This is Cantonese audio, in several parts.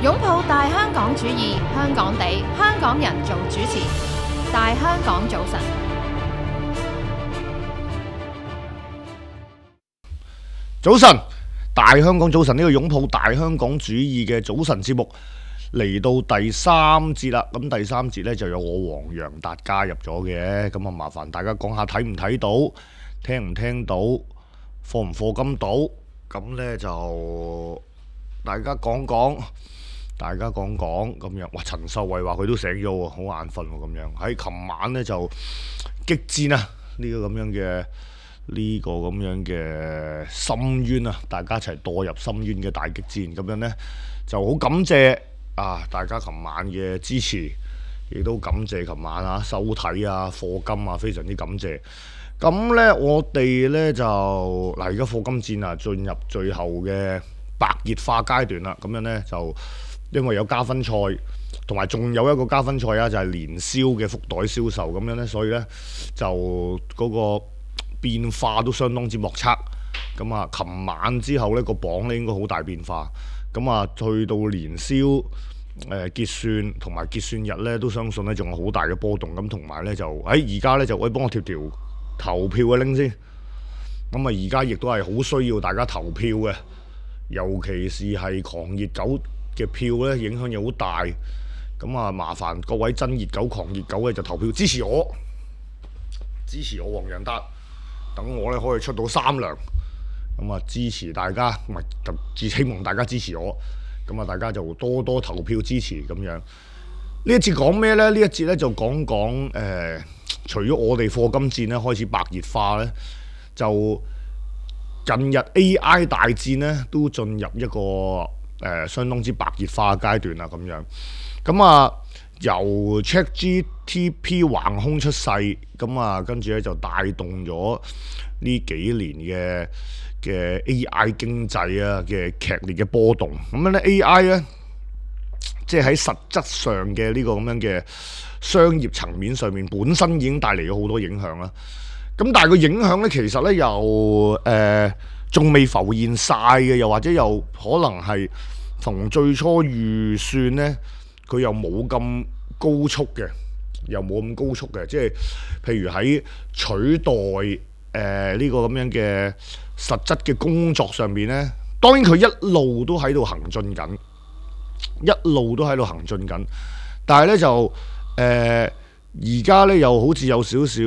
擁抱大香港主義，香港地，香港人做主持。大香港早晨， 早晨，大香港早晨，呢個擁抱大香港主義嘅早晨節目嚟到第三節啦。咁第三節呢，就有我黃洋達加入咗嘅，咁啊麻煩大家講下睇唔睇到，聽唔聽到，課唔課金到，咁呢，就大家講講咁樣。哇！陳秀慧話佢都醒咗喎，好眼瞓喎咁樣。喺琴晚呢，就激戰啊，呢個咁樣嘅深淵啊，大家一齊墮入深淵嘅大激戰咁樣呢，就好感謝啊大家琴晚嘅支持，亦都感謝琴晚收睇課金非常之感謝。咁呢，我哋呢就嗱，而家課金戰進入最後嘅白熱化階段啦。咁樣呢，就因為有加分賽，同埋仲有一個加分賽就係年宵嘅福袋銷售咁樣呢，所以呢，就嗰個變化都相當之莫測。咁啊，琴晚之後呢個榜呢應該好大變化。咁啊，去到年宵結算同埋結算日呢，都相信呢仲有好大嘅波動。咁同埋呢，就而家呢，就可以幫我貼條投票嘅 link 先。咁啊，而家亦都係好需要大家投票嘅，尤其是係狂熱狗嘅票呢，影響又好大。咁啊，麻煩各位真熱狗、狂熱狗嘅就投票支持我黃洋達，等我呢可以出到3糧。咁啊，支持大家，唔係希望大家支持我。咁啊，大家就多多投票支持咁樣。呢一節講咩呢？呢一節呢就講除咗我哋課金戰呢開始白熱化呢，就近日 AI 大戰呢都進入一個相當之白熱化嘅階段啦咁樣。咁啊，由 ChatGPT 橫空出世，咁啊跟住咧就帶動咗呢幾年嘅 AI 經濟嘅劇烈嘅波動。咁樣咧 AI 咧，即係喺實質上嘅呢個咁樣嘅商業層面上面，本身已經帶嚟咗好多影響啦。咁但係個影響咧，其實咧又仲未浮現晒嘅，又或者又可能係同最初預算咧，佢又冇咁高速嘅，即係譬如喺取代呢個咁樣嘅實質嘅工作上面呢，當然佢一路都喺度行進緊，但係呢，就而家呢又好似有少少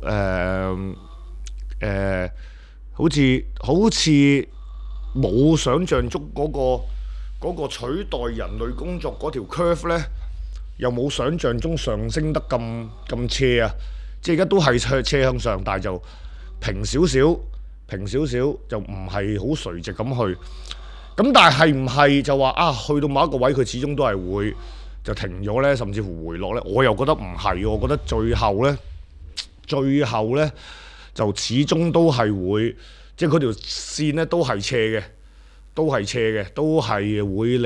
好似冇想像中嗰個取代人類工作嗰條 curve 呢，又冇想像中上升得咁斜啊！即係而家都係斜向上，但係就平少少就唔係好垂直咁去。咁但係唔係就話去到某一個位佢始終都係會就停咗呢，甚至乎回落呢？我又覺得唔係，我覺得最後呢，就始終都係會，即係嗰條線呢都係斜嘅，都係會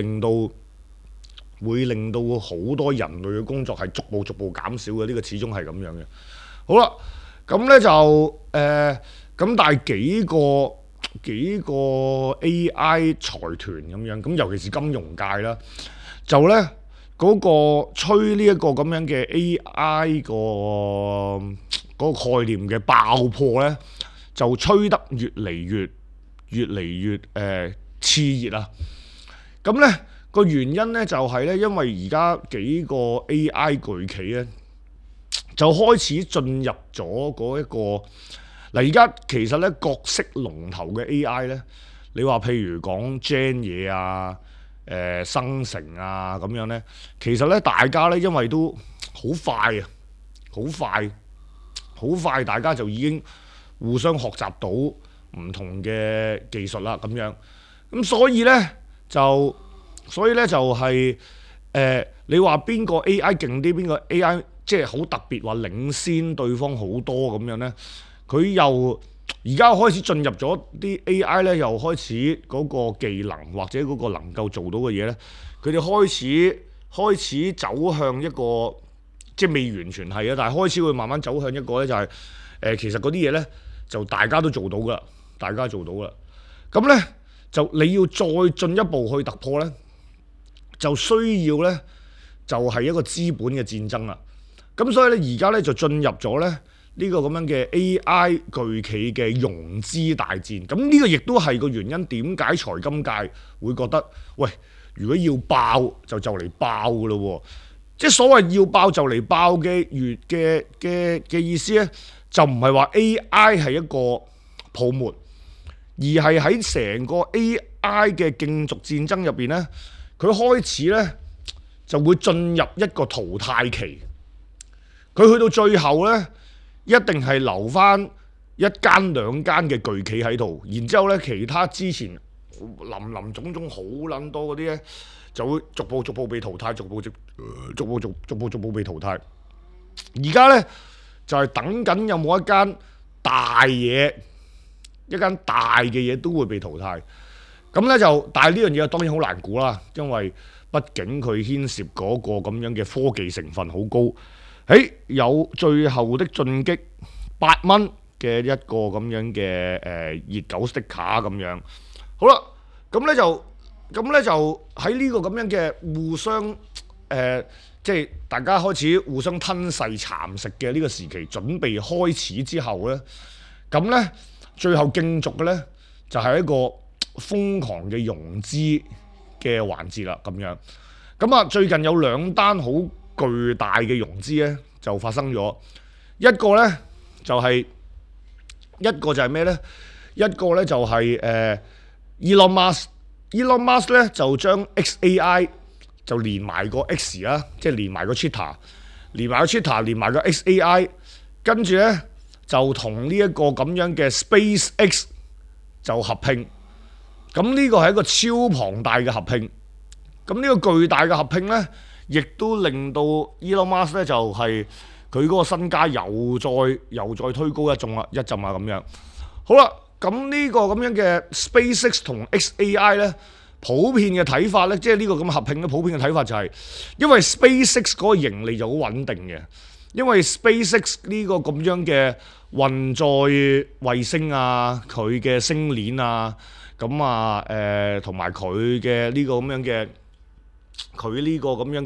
令到好多人類嘅工作係逐步減少嘅。呢個始終係咁樣嘅。好啦，咁呢就咁但係幾個 AI 財團咁樣，咁尤其是金融界啦，就呢嗰個吹呢一個咁樣嘅 AI 嗰個概念嘅爆破呢，就吹得越嚟越熾熱啊！咁呢個原因呢，就係呢，因為而家幾個 AI 巨企呢，就開始進入咗嗰一個嗱，而家其實呢角色龍頭嘅 AI 呢，你話譬如講 Gen 嘢生成咁樣呢，其實呢大家呢，因為都好快大家就已經互相學習到唔同嘅技術啦咁樣。咁所以呢就係你話邊個 AI 勁啲，邊個 AI 即係好特別話領先對方好多咁樣呢？佢又而家開始進入咗啲 AI 呢，又開始嗰個技能或者嗰個能夠做到嘅嘢呢，佢哋開始走向一個即係未完全係但係開始會慢慢走向一個呢，就係其實嗰啲嘢呢，就大家都做到噶啦，咁呢，就你要再進一步去突破呢， 就需要呢，就係一個資本嘅戰爭啦。咁所以咧，而家咧就進入咗咧呢個咁樣嘅 AI 巨企嘅融資大戰。咁呢個亦都係個原因，點解財金界會覺得，喂，如果要爆就嚟爆噶咯喎！即係所謂要爆就嚟爆嘅意思咧，就唔係話 AI 係一個泡沫，而係喺成個 AI 嘅競逐戰爭入邊咧，佢開始咧就會進入一個淘汰期。佢去到最後咧，一定係留翻一間兩間嘅巨企喺度，然之後咧其他之前林種種好撚多嗰啲咧，就會逐步被淘汰，逐步被淘汰。而家咧就係等緊有冇一間大嘅嘢都會被淘汰。咁咧就，但係呢樣嘢當然好難估啦，因為畢竟佢牽涉嗰個咁樣嘅科技成分好高。有最後的進擊8蚊嘅一個咁樣嘅熱狗 sticker 咁樣。好啦，咁咧就喺呢個咁樣嘅互相即係大家開始互相吞噬蠶食嘅呢個時期準備開始之後咧，咁咧最後競逐嘅咧就係一個瘋狂嘅融資嘅環節啦咁樣。咁啊最近有2單好巨大嘅融資咧就發生咗，一個咧就係咩咧？一個咧就係Elon Musk 咧就將 XAI 就連埋個 X 啊，即係連埋個 Twitter， 連埋個 XAI， 跟住咧就同呢一個咁樣嘅 SpaceX 就合併。咁呢個係一個超龐大嘅合併。咁呢個巨大嘅合併咧，亦都令到 Elon Musk 咧就係佢嗰個身家又再推高一陣啊咁樣。好啦，咁呢個咁樣嘅 SpaceX 同 XAI 咧，普遍嘅睇法咧，即係呢個咁合併咧，普遍嘅睇法就係，因為 SpaceX 嗰個盈利就好穩定嘅，因為 SpaceX 呢個咁樣嘅運載衛星啊，佢嘅星鏈啊，咁啊同埋佢嘅呢個咁樣嘅。佢呢個咁樣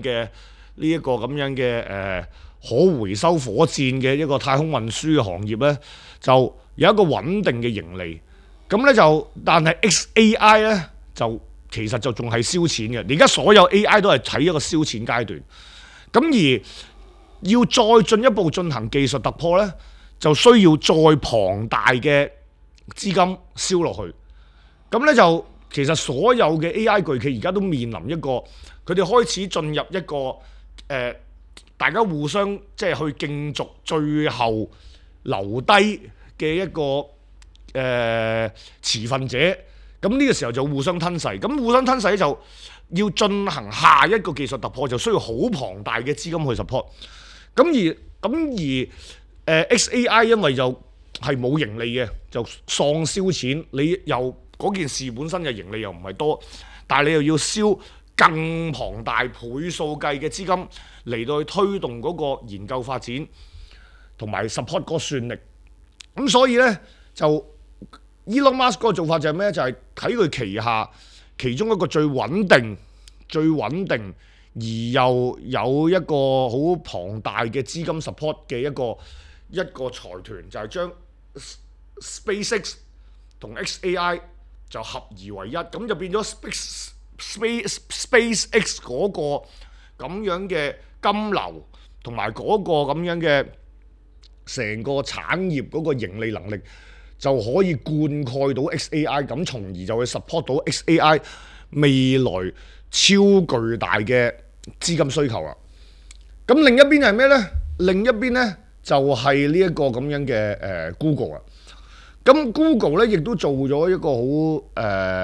嘅可回收火箭嘅一個太空運輸嘅行業咧，就有一個穩定嘅盈利。咁咧就，但係 XAI 咧就其實就仲係燒錢嘅。而家所有 AI 都係喺一個燒錢階段。咁而要再進一步進行技術突破咧，就需要再龐大嘅資金燒落去。咁咧就其實所有嘅 AI 巨企而家都面臨一個。佢哋開始進入一個大家互相即係去競逐最後留低嘅一個持份者，咁呢個時候就互相吞噬。咁互相吞噬就要進行下一個技術突破，就需要好龐大嘅資金去 support。咁而XAI 因為就係冇盈利嘅，就喪燒錢。你又嗰件事本身嘅盈利又唔係多，但係你又要燒更龐大倍數計嘅資金嚟到去推動嗰個研究發展同埋 support 嗰個算力。咁所以咧就 Elon Musk 嗰個做法就係咩？就係喺佢旗下其中一個最穩定而又有一個好龐大嘅資金 support 嘅一個財團，就係將 SpaceX 同 XAI 就合而為一，咁就變咗SpaceX 嗰個咁樣嘅金流同埋嗰個咁樣嘅成個產業嗰個盈利能力就可以灌溉到 XAI， 咁從而就會 support 到 XAI 未來超巨大嘅資金需求啦。咁另一邊係咩呢？另一邊呢就係呢一個咁樣嘅Google 啦。咁 Google 咧亦都做咗一個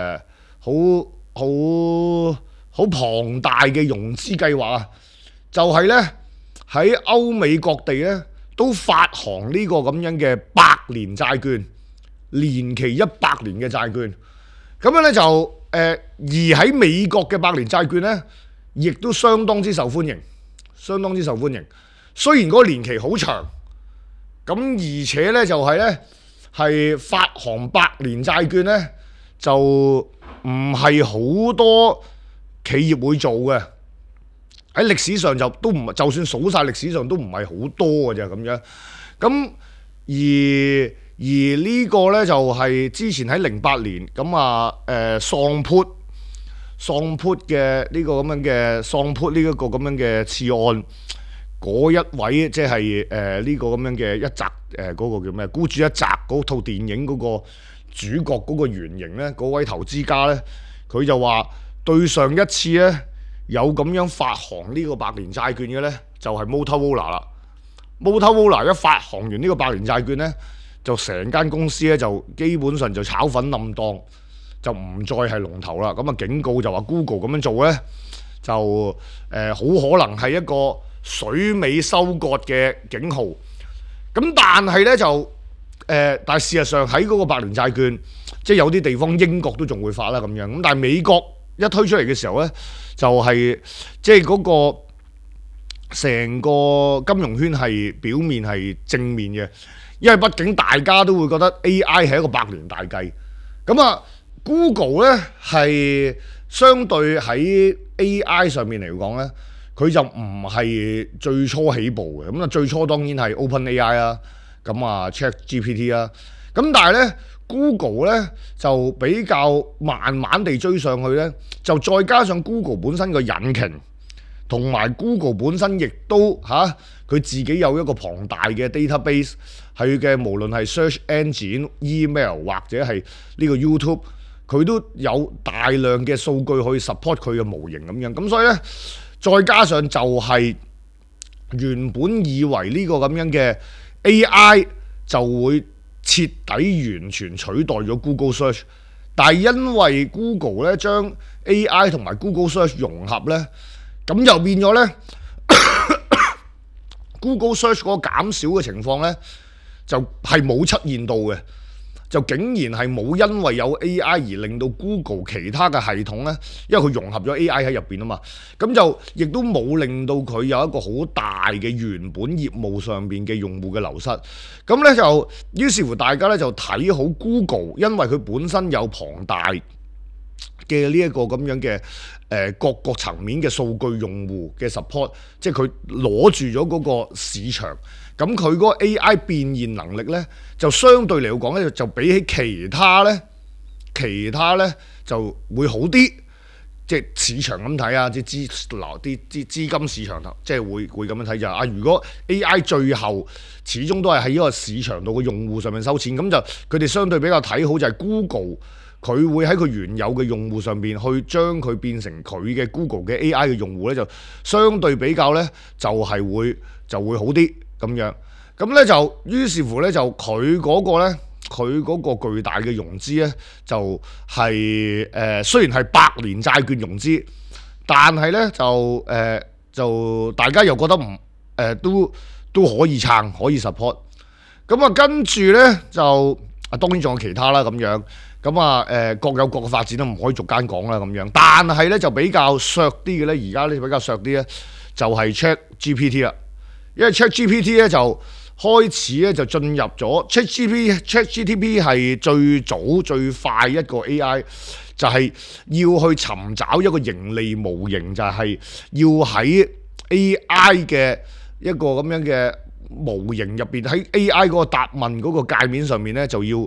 好龐大嘅融資計劃啊！就係咧喺歐美各地咧都發行呢個咁樣嘅100年債券，年期100年嘅債券。咁樣咧就而喺美國嘅100年債券咧，亦都相當之受歡迎。雖然嗰個年期好長，咁而且咧就係發行100年債券咧就唔係好多企業會做嘅。喺歷史上都唔，就算數晒歷史上都唔係好多嘅啫咁樣。咁而呢個呢，就係之前喺08年咁啊喪 put 嘅呢個咁樣嘅喪 put 呢一個咁樣嘅次案，嗰一位即係呢個咁樣嘅一擲嗰個叫咩孤注一擲嗰套電影嗰個主角嗰個原型呢，嗰位投資家呢，佢就話對上一次呢，有咁樣發行呢個百年債券嘅呢，就係 Motorola 啦。Motorola 一發行完呢個百年債券呢，就成間公司呢，就基本上就炒粉冧檔，就唔再係龍頭啦。咁啊警告就話 Google 咁樣做呢，就好可能係一個水尾收割嘅警號。咁但係呢，但係事實上喺嗰個百年債券，即係有啲地方英國都仲會發啦咁樣。咁但係美國一推出嚟嘅時候呢，就係即係嗰個成個金融圈係表面係正面嘅，因為畢竟大家都會覺得 AI 係一個百年大計。咁啊 Google 呢係相對喺 AI 上面嚟講呢，佢就唔係最初起步嘅。咁啊最初當然係 OpenAI 啦，咁啊 ChatGPT 啦。咁但係呢 Google 呢就比較慢慢地追上去呢，就再加上 Google 本身個引擎，同埋 Google 本身亦都佢自己有一個龐大嘅 database， 係嘅無論係 search engine、email 或者係呢個 YouTube， 佢都有大量嘅數據去 support 佢嘅模型咁樣。咁所以呢，再加上就係原本以為呢個咁樣嘅 AI 就會徹底完全取代咗 Google Search， 但係因為 Google 咧將 AI 同埋 Google Search 融合咧，咁又變咗咧Google Search 嗰個減少嘅情況咧，就係冇出現到嘅，就竟然係冇因為有 AI 而令到 Google 其他嘅系統咧，因為佢融合咗 AI 喺入邊啊嘛，咁就亦都冇令到佢有一個好大嘅原本業務上邊嘅用戶嘅流失。咁咧就於是乎大家咧就睇好 Google， 因為佢本身有龐大嘅呢一個咁樣嘅各個層面嘅數據用戶嘅 support， 即係佢攞住咗嗰個市場，咁佢嗰個 AI 變現能力咧，就相對嚟講咧，就比起其他咧就會好啲。即係市場咁睇啊，即係資金市場即係會咁樣睇就係如果 AI 最後始終都係喺呢個市場度嘅用戶上面收錢，咁就佢哋相對比較睇好就係 Google， 佢會喺佢原有嘅用戶上邊去將佢變成佢嘅 Google 嘅 AI 嘅用戶咧，就相對比較咧就會好啲咁樣。咁咧就於是乎咧就佢嗰個咧。佢嗰個巨大嘅融資咧，就係雖然係百年債券融資，但係咧就大家又覺得唔都可以撐，可以 support。咁啊，跟住咧就當然仲有其他啦咁樣。咁啊各有各嘅發展都唔可以逐間講啦咁樣。但係咧就比較削啲嘅咧，而家咧比較削啲咧就係 ChatGPT 啦，因為 ChatGPT 咧就開始咧就進入咗 ChatGPT 係最早最快一個 AI， 就係要去尋找一個盈利模型，就係要喺 AI 嘅一個咁樣嘅模型入邊，喺 AI 嗰個答問嗰個界面上面咧就要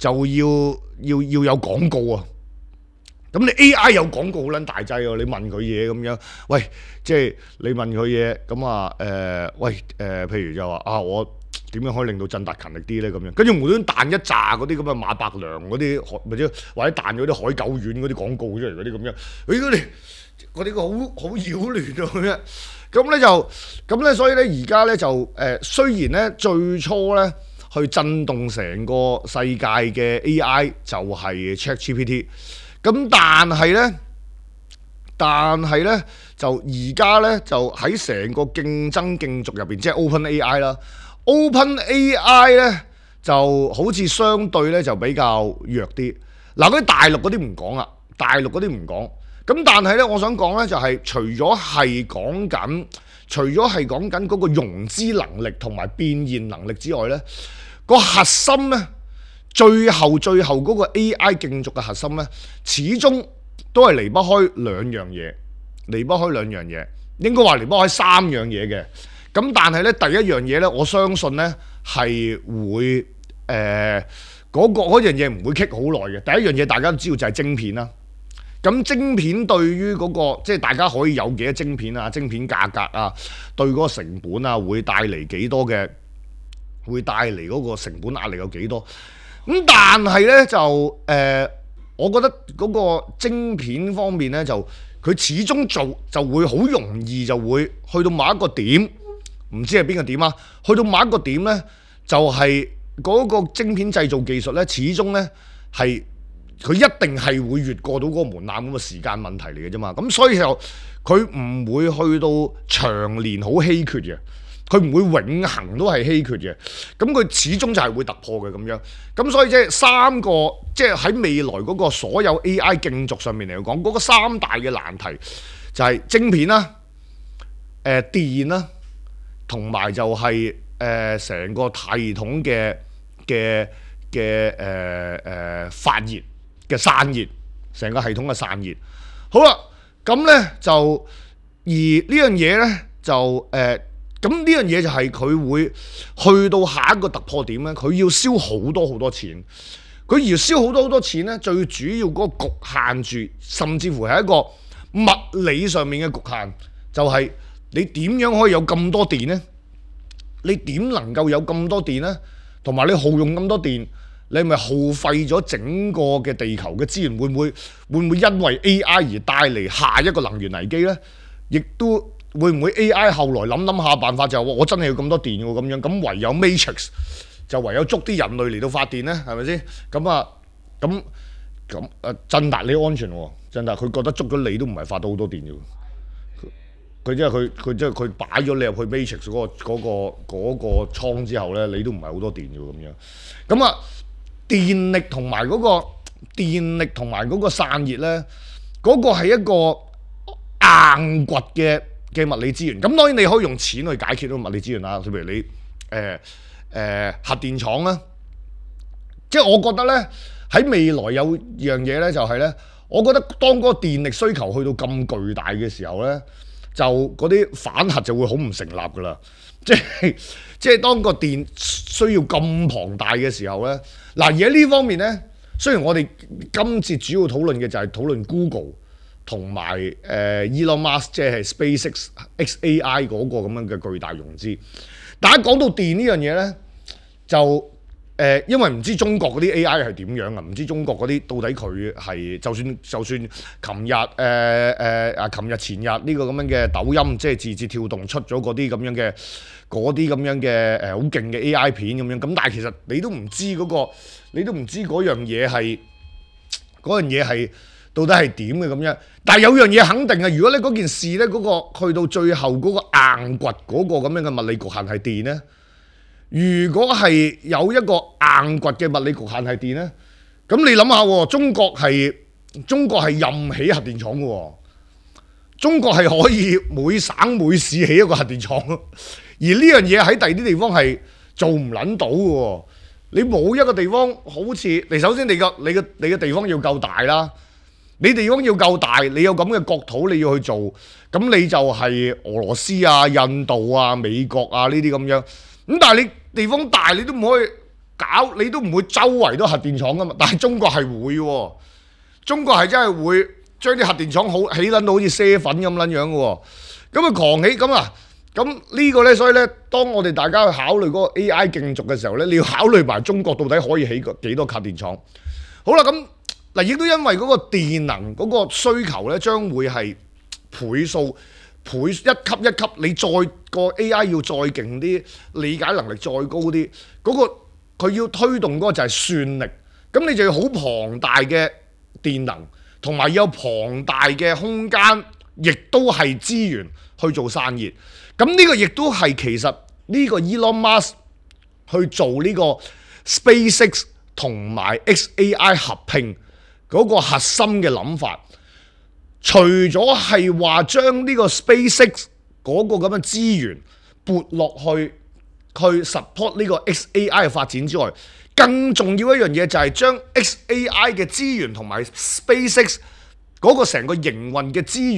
有廣告啊！咁你 AI 有廣告好撚大劑喎，你問佢嘢咁樣，喂，即係你問佢嘢咁啊譬如就話我點樣可以令到振達勤力啲咧咁樣，跟住無端彈一紮嗰啲咁嘅馬伯良嗰啲，或者彈咗啲海狗丸嗰啲廣告出嚟嗰啲咁樣，嗰啲好擾亂啊咁樣。咁咧所以咧而家咧就雖然咧最初咧去震動成個世界嘅 AI 就係 ChatGPT。咁但係咧就而家咧就喺成個競爭競逐入邊，即係 OpenAI 啦。OpenAI 咧就好似相對咧就比較弱啲。嗱，嗰啲大陸嗰啲唔講啦，咁但係咧，我想講咧就係除咗係講緊嗰個融資能力同埋變現能力之外咧，個核心咧。最後嗰個 AI 競逐嘅核心咧，始終都係離不開兩樣嘢。 離不開兩樣嘢，應該話離不開三樣嘢嘅。咁但係咧，第一樣嘢咧，我相信咧係會嗰樣嘢唔會棘好耐嘅。第一樣嘢大家都知道就係晶片啦。咁晶片對於嗰個即係大家可以有幾多晶片啊、晶片價格啊，對嗰個成本啊會帶嚟幾多嘅，會帶嚟嗰個成本壓力有幾多？咁但係咧就我覺得嗰個晶片方面咧就佢始終做就會好容易就會去到某一個點。唔知係邊個點啊？去到某一個點呢，就係嗰個晶片製造技術呢，始終呢係佢一定係會越過到嗰個門檻咁嘅時間問題嚟嘅啫嘛。咁所以就佢唔會去到長年好稀缺嘅，佢唔會永恆都係稀缺嘅。咁佢始終就係會突破嘅咁樣。咁所以即係三個即係喺未來嗰個所有 AI 競逐上面嚟講，嗰個三大嘅難題就係晶片啦、電啦。同埋就係成個系統嘅發熱嘅散熱，成個系統嘅散熱。好啦，咁咧就而呢樣嘢咧就咁呢樣嘢就係佢會去到下一個突破點咧，佢要燒好多錢。佢要燒好多錢咧，最主要嗰個局限住，甚至乎係一個物理上面嘅局限，就係你點樣可以有咁多電呢？你點能夠有咁多電呢？同埋你耗用咁多電，你係咪耗費咗整個嘅地球嘅資源？會唔會因為 AI 而帶嚟下一個能源危機呢？亦都會唔會 AI 後來諗下辦法就係我真係要咁多電喎咁樣，咁唯有 Matrix 就唯有捉啲人類嚟到發電呢？係咪先？咁振達你安全喎，振達佢覺得捉咗你都唔係發到好多電嘅。佢即係佢擺咗你入去 Matrix 嗰個倉之後咧，你都唔係好多電嘅咁樣。咁啊，電力同埋嗰個散熱咧，嗰個係一個硬掘嘅物理資源。咁當然你可以用錢去解決到物理資源啦。譬如你核電廠啦，即係我覺得咧喺未來有樣嘢咧就係咧，我覺得當嗰個電力需求去到咁巨大嘅時候咧，就嗰啲反核就會好唔成立噶啦，即係當個電需要咁龐大嘅時候咧，嗱而喺呢方面咧，雖然我哋今次主要討論嘅就係討論 Google 同埋Elon Musk 即係 SpaceX XAI 嗰個咁樣嘅巨大融資，但係講到電呢樣嘢咧，就因為唔知中國嗰啲 AI 係點樣啊？唔知中國嗰啲到底佢係就算琴日前日呢個咁樣嘅抖音，即係字節跳動出咗嗰啲咁樣嘅好勁嘅 AI 片咁樣，咁但係其實你都唔知嗰樣嘢係到底係點嘅咁樣。但係有樣嘢肯定啊，如果你嗰件事咧嗰個去到最後嗰個硬掘嗰個咁樣嘅物理局限係電咧。如果係有一個硬掘嘅物理局限係電呢，咁你諗下喎，中國係任起核電廠嘅喎，中國係可以每省每市起一個核電廠，而呢樣嘢喺第二啲地方係做唔撚到嘅喎。你冇一個地方好似你首先你嘅地方要夠大啦，你地方要夠大，你有咁嘅國土你要去做，咁你就係俄羅斯啊、印度啊、美國啊呢啲咁樣。咁但係你地方大，你都唔可以搞，你都唔會周圍都核電廠噶嘛。但係中國係會喎，中國係真係會將啲核電廠起撚到好似啡粉咁撚樣嘅喎。咁啊狂起咁啊，咁呢個咧，所以咧，當我哋大家去考慮嗰個 AI 競逐嘅時候咧，你要考慮埋中國到底可以起幾多核電廠。好啦，咁嗱亦都因為嗰個電能嗰個需求咧，將會係倍數。一級，你再個 AI 要再勁啲，理解能力再高啲，嗰個佢要推動嗰個就係算力，咁你就要好龐大嘅電能，同埋有龐大嘅空間，亦都係資源去做散熱。咁呢個亦都係其實呢個 Elon Musk 去做呢個 SpaceX 同埋 XAI 合併嗰個核心嘅諗法。除咗係話將呢個 SpaceX 嗰個咁嘅資源撥落去 support 呢個 XAI 嘅發展之外，更重要一樣嘢就係將 XAI 嘅資源同埋 SpaceX 嗰個成個營運嘅資源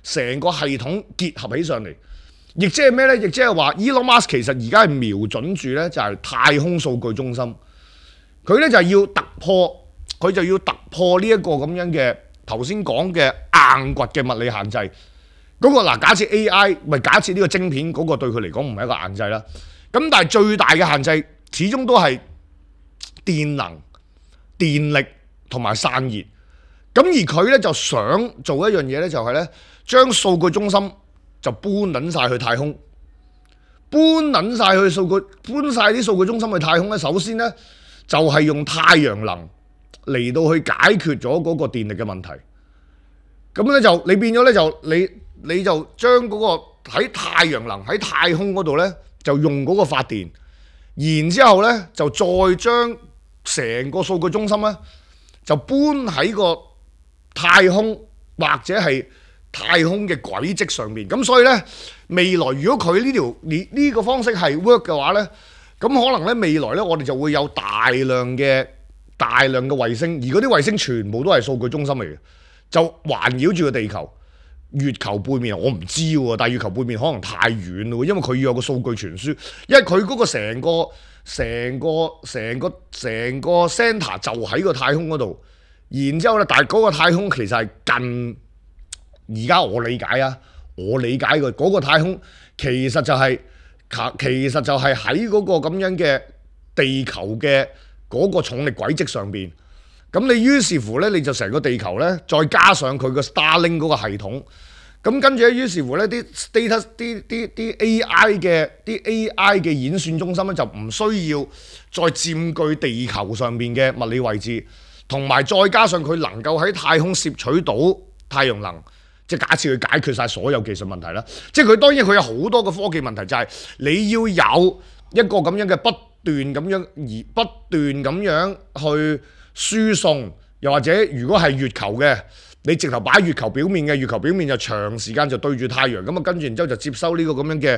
成個系統結合起上嚟。亦即係咩呢？亦即係話 Elon Musk 其實而家係瞄準住呢，就係太空數據中心。佢呢就係要突破，佢就要突破呢一個咁樣嘅頭先講嘅硬掘嘅物理限制。嗰個嗱，假設 AI 咪假設呢個晶片嗰個對佢嚟講唔係一個限制啦。咁但係最大嘅限制始終都係電能、電力同埋散熱。咁而佢呢就想做一樣嘢呢，就係呢將數據中心就搬撚晒去太空，搬撚晒去數據，搬晒啲數據中心去太空咧。首先咧就係用太陽能嚟到去解決咗嗰個電力嘅問題。咁咧就你變咗咧就你就將嗰個喺太陽能喺太空嗰度咧就用嗰個發電，然之後咧就再將成個數據中心咧就搬喺個太空或者係太空嘅軌跡上面。咁所以呢，未來如果佢呢個方式係 work 嘅話呢，咁可能呢未來呢，我哋就會有大量嘅衛星，而嗰啲衛星全部都係數據中心嚟嘅，就環繞住個地球。月球背面我唔知喎，但係月球背面可能太遠咯，因為佢要有個數據傳輸，因為佢嗰個成個 center 就喺個太空嗰度，然之後呢，但係嗰個太空其實係近。而家我理解嘅嗰個太空其實就係喺嗰個咁樣嘅地球嘅嗰個重力軌跡上邊。咁你於是乎呢，你就成個地球呢，再加上佢個 Starlink 嗰個系統，咁跟住咧，於是乎呢啲 AI 嘅演算中心呢，就唔需要再佔據地球上邊嘅物理位置，同埋再加上佢能夠喺太空攝取到太陽能。即係假設佢解決晒所有技術問題啦，即係佢當然佢有好多嘅科技問題，就係你要有一個咁樣嘅不斷咁樣去輸送，又或者如果係月球嘅，你直頭擺月球表面嘅，月球表面就長時間就對住太陽，咁啊跟住然之後就接收呢個咁樣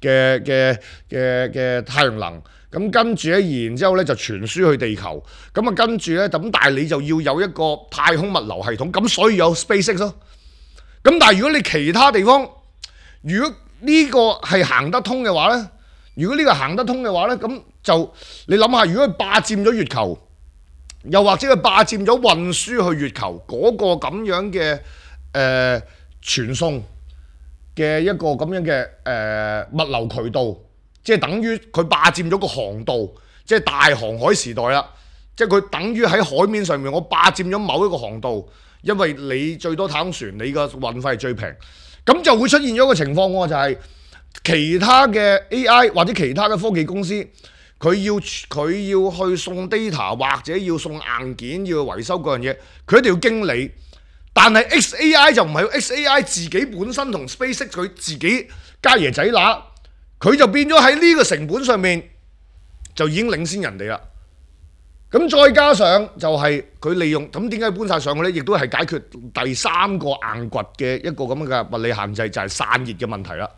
嘅太陽能，咁跟住咧，然之後咧就傳輸去地球，咁啊跟住咧咁，但係你就要有一個太空物流系統，咁所以有 SpaceX 咯。咁但係如果你其他地方，如果呢個係行得通嘅話呢，咁就你諗下，如果佢霸佔咗月球，又或者佢霸佔咗運輸去月球嗰個咁樣嘅傳送嘅一個咁樣嘅物流渠道，即係等於佢霸佔咗個航道，即係大航海時代啦，即係佢等於喺海面上面我霸佔咗某一個航道。因為你最多太空船，你個運費係最平，咁就會出現咗一個情況喎，就係其他嘅 AI 或者其他嘅科技公司，佢要去送 data 或者要送硬件，要維修嗰樣嘢，佢一定要經理。但係 XAI 就唔係，XAI 自己本身同 SpaceX 佢自己家爺仔乸，佢就變咗喺呢個成本上面就已經領先人哋啦。咁再加上就係佢利用，咁點解搬晒上去呢？亦都係解決第三個硬掘嘅一個咁嘅物理限制，就係散熱嘅問題啦。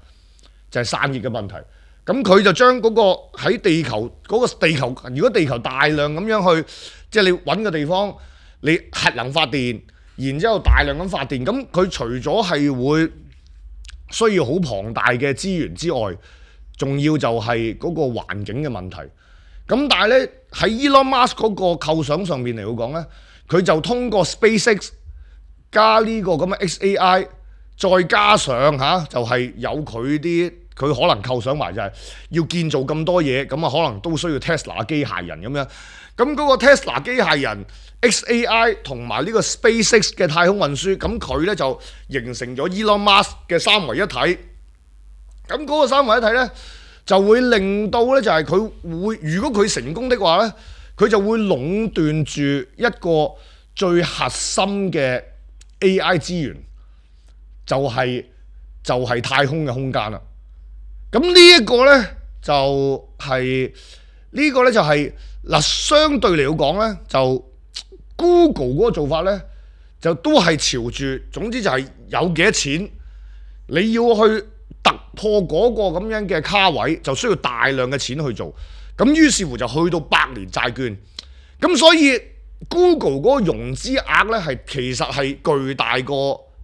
咁佢就將嗰個喺地球嗰個地球，如果地球大量咁樣去，即係你揾個地方，你核能發電，然之後大量咁發電，咁佢除咗係會需要好龐大嘅資源之外，仲要就係嗰個環境嘅問題。咁但係咧喺 Elon Musk 嗰個構想上面嚟講咧，佢就通過 SpaceX 加呢個咁嘅 XAI， 再加上就係有佢可能構想埋就係要建造咁多嘢，咁啊可能都需要 Tesla 機械人咁樣。咁嗰個 Tesla 機械人 XAI 同埋呢個 SpaceX 嘅太空運輸，咁佢咧就形成咗 Elon Musk 嘅三位一體。咁嗰個三位一體咧，就會令到咧，就係佢會，如果佢成功的話咧，佢就會壟斷住一個最核心嘅 AI 資源，就係太空嘅空間啦。咁呢一個咧就係嗱，相對嚟講咧，就 Google 嗰個做法咧，就都係朝住，總之就係有幾多錢，你要去突破嗰個咁樣嘅卡位，就需要大量嘅錢去做，咁於是乎就去到100年債券，咁所以 Google 嗰個融資額咧其實係巨大過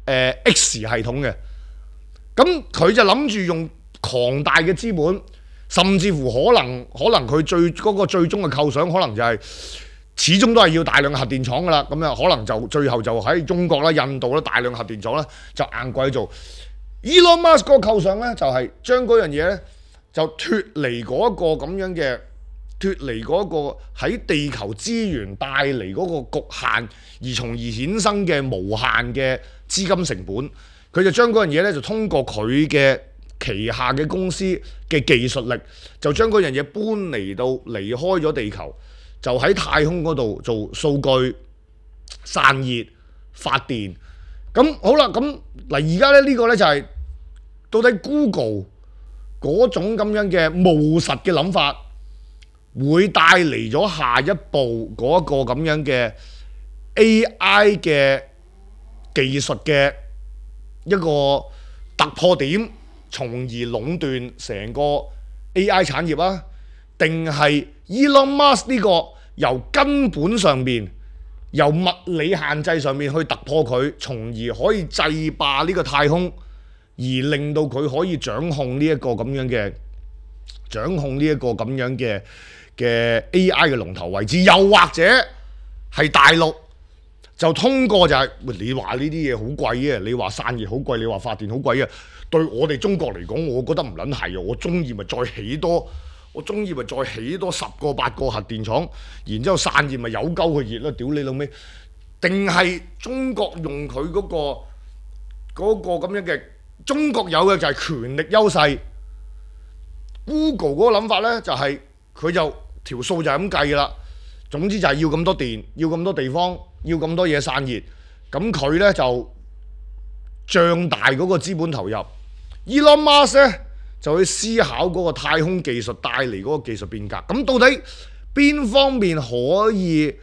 X 系統嘅。咁佢就諗住用龐大嘅資本，甚至乎可能佢嗰個最終嘅構想，可能就係始終都係要大量核電廠噶啦。咁樣可能就最後就喺中國啦、印度啦大量核電廠啦，就硬鬼做。Elon Musk 嗰個構想咧，就係將嗰樣嘢咧就脫離嗰一個咁樣嘅。脫離嗰個喺地球資源帶嚟嗰個局限，而從而衍生嘅無限嘅資金成本，佢就將嗰樣嘢咧就通過佢嘅旗下嘅公司嘅技術力，就將嗰樣嘢搬嚟到離開咗地球，就喺太空嗰度做數據散熱發電。咁好啦，咁嗱而家咧呢個咧就係到底 Google 嗰種咁樣嘅務實嘅諗法，會帶嚟咗下一步嗰一個咁樣嘅 AI 嘅技術嘅一個突破點，從而壟斷成個 AI 產業啊？定係 Elon Musk 呢個由根本上面、由物理限制上面去突破佢，從而可以制霸呢個太空，而令到佢可以掌控呢一個咁樣嘅 AI 嘅龍頭位置，又或者係大陸就通過就係、你話呢啲嘢好貴嘅，你話散熱好貴，你話發電好貴嘅，對我哋中國嚟講，我覺得唔撚係啊！我中意咪再起多10個8個核電廠，然之後散熱咪有鳩佢熱咯，屌你老味！定係中國用佢嗰個咁樣嘅，中國有嘅就係權力優勢。Google 嗰個諗法呢，就係佢就條數就係咁計㗎啦。總之就係要咁多電，要咁多地方，要咁多嘢散熱。咁佢呢就脹大嗰個資本投入。Elon Musk 呢就去思考嗰個太空技術帶嚟嗰個技術變革。咁到底邊方面可以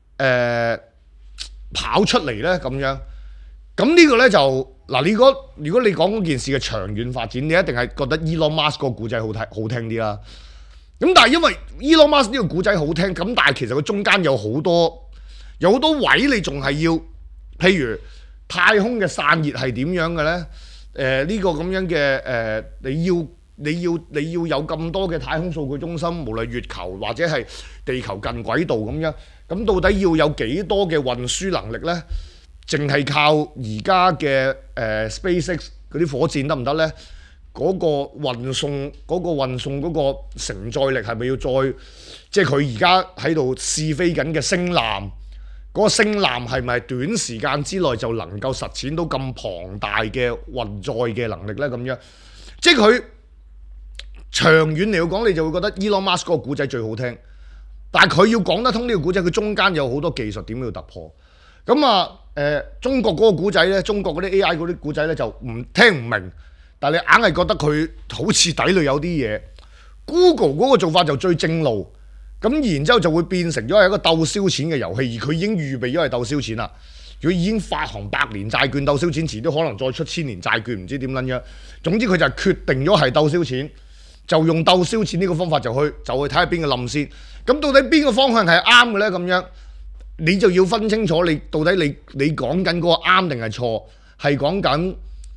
跑出嚟呢？咁樣咁呢個呢就嗱，如果你講嗰件事嘅長遠發展，你一定係覺得 Elon Musk 個故仔好聽啲啦。咁但係因為 Elon Musk 呢個故仔好聽，咁但係其實佢中間有好多位你仲係要，譬如太空嘅散熱係點樣嘅呢？呢個咁樣嘅你要有咁多嘅太空數據中心，無論月球或者係地球近軌道咁樣，咁到底要有幾多嘅運輸能力呢？淨係靠而家嘅SpaceX 嗰啲火箭得唔得呢？嗰個運送嗰個承載力係咪要再，即係佢而家喺度試飛緊嘅星艦，嗰個星艦係咪短時間之內就能夠實踐到咁龐大嘅運載嘅能力呢？咁樣，即係佢長遠嚟講，你就會覺得 Elon Musk 嗰個故仔最好聽，但係佢要講得通呢個故仔，佢中間有好多技術點要突破。咁啊中國嗰個故仔呢，中國嗰啲 AI 嗰啲故仔呢，就聽唔明，但係你硬係覺得佢好似底裏有啲嘢。Google 嗰個做法就最正路，咁然之後就會變成咗係一個鬥燒錢嘅遊戲，而佢已經預備咗係鬥燒錢啦。佢已經發行100年債券鬥燒錢，遲啲可能再出1000年債券，唔知點撚樣。總之佢就係決定咗係鬥燒錢，就用鬥燒錢呢個方法就去睇下邊個冧先。咁到底邊個方向係啱嘅呢？咁樣你就要分清楚，你到底你講緊嗰個啱定係錯，係講緊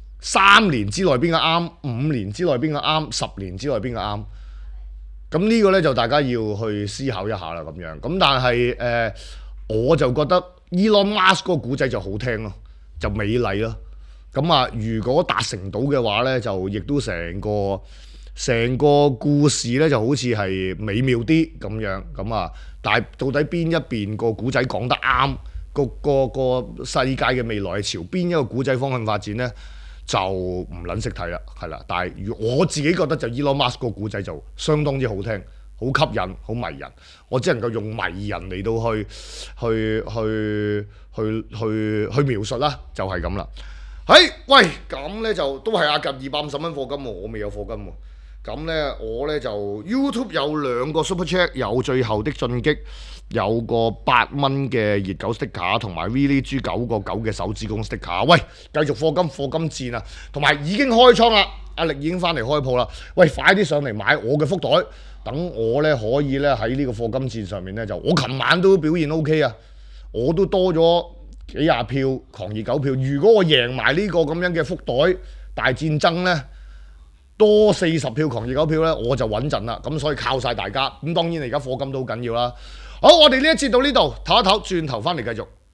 3年之內邊個啱，5年之內邊個啱，10年之內邊個啱。咁呢個呢，就大家要去思考一下啦，咁樣。咁但係我就覺得 Elon Musk 嗰個故仔就好聽咯，就美麗咯。咁啊，如果達成到嘅話呢，就亦都成個故事呢就好似係美妙啲咁樣。咁啊，但係到底邊一邊個故仔講得啱，個世界嘅未來係朝邊一個故仔方向發展呢？就唔撚識睇啦，係啦。但係我自己覺得就 Elon Musk 個故仔就相當之好聽，好吸引，好迷人。我只能夠用迷人嚟到去描述啦，就係咁啦。喂，咁呢就都係阿夾250蚊課金喎，我未有課金喎。咁呢，我呢就 YouTube 有2個 Super Chat， 有最後的進擊，有個8蚊嘅熱狗 sticker， 同埋 Willy 豬9個9嘅手指公 sticker。喂，繼續課金戰啊！同埋已經開倉啦，阿力已經翻嚟開鋪啦。喂，快啲上嚟買我嘅福袋，等我呢可以呢喺呢個課金戰上面呢，就我琴晚都表現 OK 啊，我都多咗幾廿票狂熱狗票。如果我贏埋呢個咁樣嘅福袋大戰爭呢，多40票狂熱狗票呢，我就穩陣啦。咁所以靠晒大家。咁當然你而家課金都好緊要啦。好，我哋呢一節到呢度，唞一唞，轉頭翻嚟繼續。